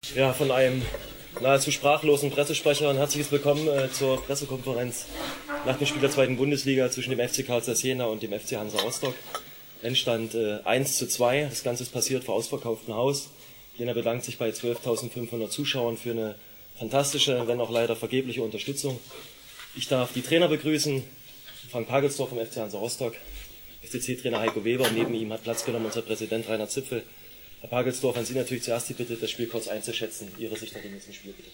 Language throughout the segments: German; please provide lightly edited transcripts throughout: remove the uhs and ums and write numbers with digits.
Ja, von einem nahezu sprachlosen Pressesprecher ein herzliches Willkommen zur Pressekonferenz nach dem Spiel der 2. Bundesliga zwischen dem FC Karl Zeiss Jena und dem FC Hansa Rostock. Endstand 1:2. Das Ganze ist passiert vor ausverkauftem Haus. Jena bedankt sich bei 12.500 Zuschauern für eine fantastische, wenn auch leider vergebliche Unterstützung. Ich darf die Trainer begrüßen. Frank Pagelsdorf vom FC Hansa Rostock, FCC-Trainer Heiko Weber, und neben ihm hat Platz genommen unser Präsident Rainer Zipfel. Herr Pagelsdorf, an Sie natürlich zuerst die Bitte, das Spiel kurz einzuschätzen. Ihre Sicht der Dinge zum Spiel, bitte.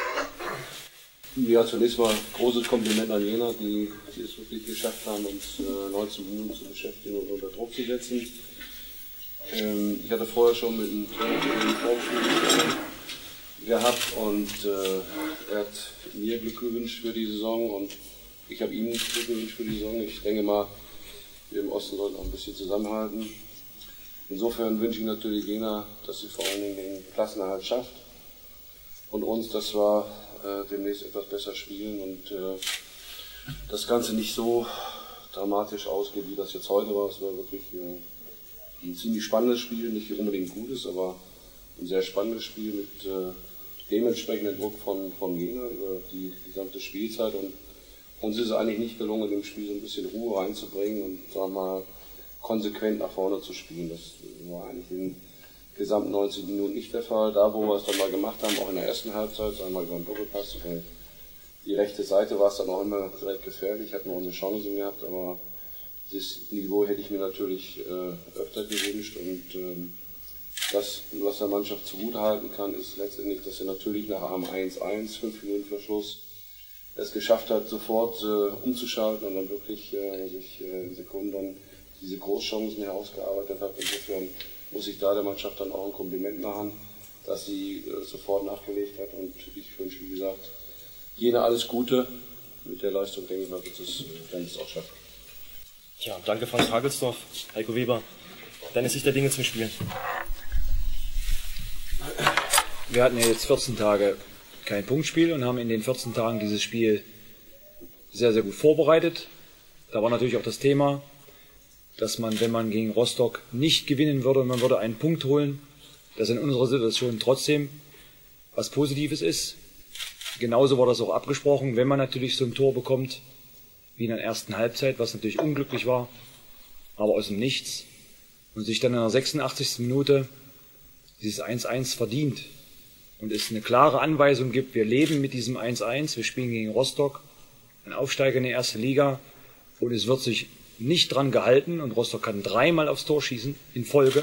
Ja, zunächst mal großes Kompliment an Jena, die es wirklich geschafft haben, uns 19 Minuten zu beschäftigen und unter Druck zu setzen. Ich hatte vorher schon mit dem Trainer Vorspiel gehabt und er hat mir Glück gewünscht für die Saison und ich habe ihm Glück gewünscht für die Saison. Ich denke mal, wir im Osten sollten auch ein bisschen zusammenhalten. Insofern wünsche ich natürlich Jena, dass sie vor allen Dingen den Klassenerhalt schafft und uns, dass wir demnächst etwas besser spielen und das Ganze nicht so dramatisch ausgeht, wie das jetzt heute war. Es war wirklich ein ziemlich spannendes Spiel, nicht unbedingt gutes, aber ein sehr spannendes Spiel mit dementsprechendem Druck von Jena über die gesamte Spielzeit, und uns ist es eigentlich nicht gelungen, in dem Spiel so ein bisschen Ruhe reinzubringen und, sagen wir mal, konsequent nach vorne zu spielen. Das war eigentlich in den gesamten 90 Minuten nicht der Fall. Da, wo wir es dann mal gemacht haben, auch in der ersten Halbzeit, einmal über den Doppelpass, die rechte Seite war es dann auch immer direkt gefährlich, hatten wir unsere Chancen gehabt, aber das Niveau hätte ich mir natürlich öfter gewünscht, und das, was der Mannschaft zugutehalten kann, ist letztendlich, dass er natürlich nach einem 1:1, 5 Minuten Verschluss, es geschafft hat, sofort umzuschalten und dann wirklich sich in Sekunden dann diese Großchancen herausgearbeitet hat. Insofern muss ich da der Mannschaft dann auch ein Kompliment machen, dass sie sofort nachgelegt hat, und ich wünsche, wie gesagt, Jena alles Gute. Mit der Leistung, denke ich mal, wird es auch schaffen. Tja, danke Frank Pagelsdorf, Heiko Weber. Deine Sicht der Dinge zum Spiel. Wir hatten ja jetzt 14 Tage kein Punktspiel und haben in den 14 Tagen dieses Spiel sehr, sehr gut vorbereitet. Da war natürlich auch das Thema, dass man, wenn man gegen Rostock nicht gewinnen würde und man würde einen Punkt holen, dass in unserer Situation trotzdem was Positives ist. Genauso war das auch abgesprochen, wenn man natürlich so ein Tor bekommt wie in der ersten Halbzeit, was natürlich unglücklich war, aber aus dem Nichts, und sich dann in der 86. Minute dieses 1:1 verdient und es eine klare Anweisung gibt, wir leben mit diesem 1:1, wir spielen gegen Rostock, ein Aufsteiger in die erste Liga, und es wird sich nicht dran gehalten, und Rostock kann 3-mal aufs Tor schießen in Folge,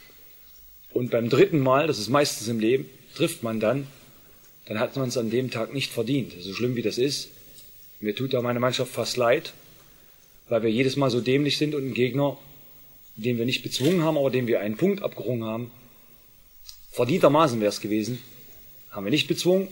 und beim 3. Mal, das ist meistens im Leben, trifft man dann hat man es an dem Tag nicht verdient. So schlimm wie das ist, mir tut da meine Mannschaft fast leid, weil wir jedes Mal so dämlich sind und einen Gegner, den wir nicht bezwungen haben, aber dem wir einen Punkt abgerungen haben, verdientermaßen wäre es gewesen, haben wir nicht bezwungen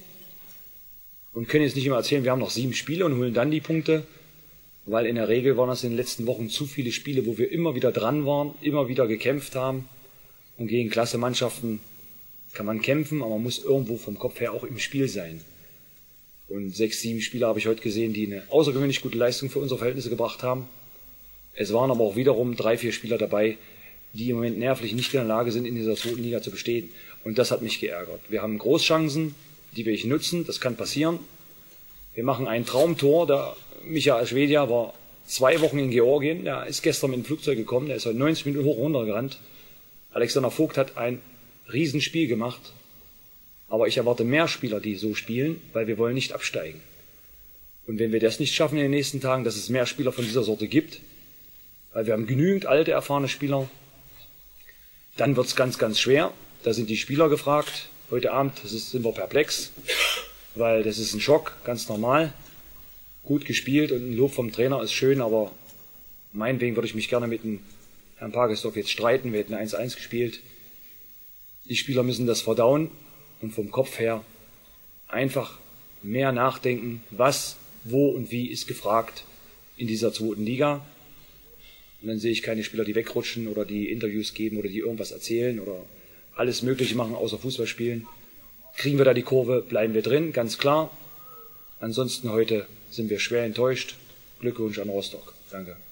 und können jetzt nicht immer erzählen, wir haben noch 7 Spiele und holen dann die Punkte, weil in der Regel waren das in den letzten Wochen zu viele Spiele, wo wir immer wieder dran waren, immer wieder gekämpft haben, und gegen klasse Mannschaften kann man kämpfen, aber man muss irgendwo vom Kopf her auch im Spiel sein. Und 6, 7 Spieler habe ich heute gesehen, die eine außergewöhnlich gute Leistung für unsere Verhältnisse gebracht haben. Es waren aber auch wiederum 3, 4 Spieler dabei, die im Moment nervlich nicht in der Lage sind, in dieser 2. Liga zu bestehen. Und das hat mich geärgert. Wir haben Großchancen, die wir nicht nutzen, das kann passieren. Wir machen ein Traumtor, der Michael Schwedia war 2 Wochen in Georgien, der ist gestern mit dem Flugzeug gekommen, der ist heute 90 Minuten hoch runter gerannt. Alexander Vogt hat ein Riesenspiel gemacht, aber ich erwarte mehr Spieler, die so spielen, weil wir wollen nicht absteigen. Und wenn wir das nicht schaffen in den nächsten Tagen, dass es mehr Spieler von dieser Sorte gibt, weil wir haben genügend alte, erfahrene Spieler, dann wird es ganz, ganz schwer. Da sind die Spieler gefragt. Heute Abend sind wir perplex, weil das ist ein Schock, ganz normal. Gut gespielt und ein Lob vom Trainer ist schön, aber meinetwegen würde ich mich gerne mit dem Herrn Pagelsdorf jetzt streiten. Wir hätten 1:1 gespielt. Die Spieler müssen das verdauen und vom Kopf her einfach mehr nachdenken, was, wo und wie ist gefragt in dieser 2. Liga. Und dann sehe ich keine Spieler, die wegrutschen oder die Interviews geben oder die irgendwas erzählen oder alles Mögliche machen, außer Fußball spielen. Kriegen wir da die Kurve, bleiben wir drin, ganz klar. Ansonsten heute sind wir schwer enttäuscht. Glückwunsch an Rostock. Danke.